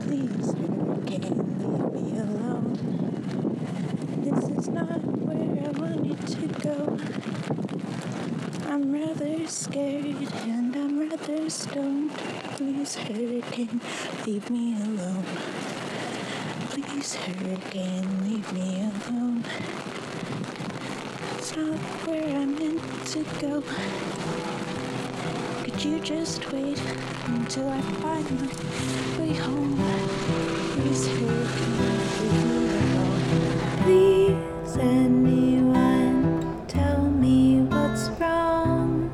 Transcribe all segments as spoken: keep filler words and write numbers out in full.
Please, hurricane, leave me alone. This is not where I wanted to go. I'm rather scared and I'm rather stoned. Please, hurricane, leave me alone. Please, hurricane, leave me alone. It's not where I'm meant to go. Could you just wait until I find my way home? Please, hurricane, leave me alone. Please, anyone, tell me what's wrong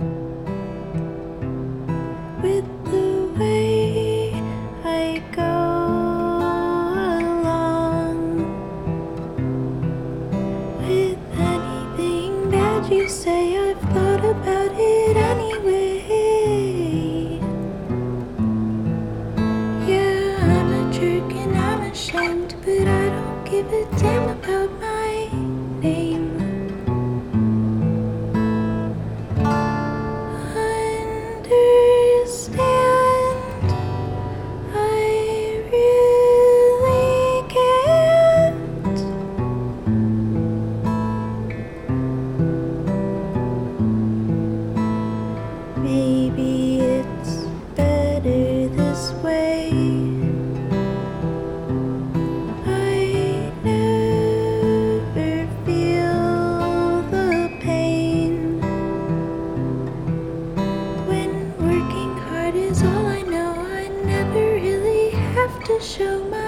with the way I go along. With anything that you say, I've thought about it anyway. Yeah, I'm a jerk and I'm ashamed, but I don't give a damn about my name. Understand, I really can't. Maybe it's better this way. I never feel the pain. When working hard is all I know, I never really have to show my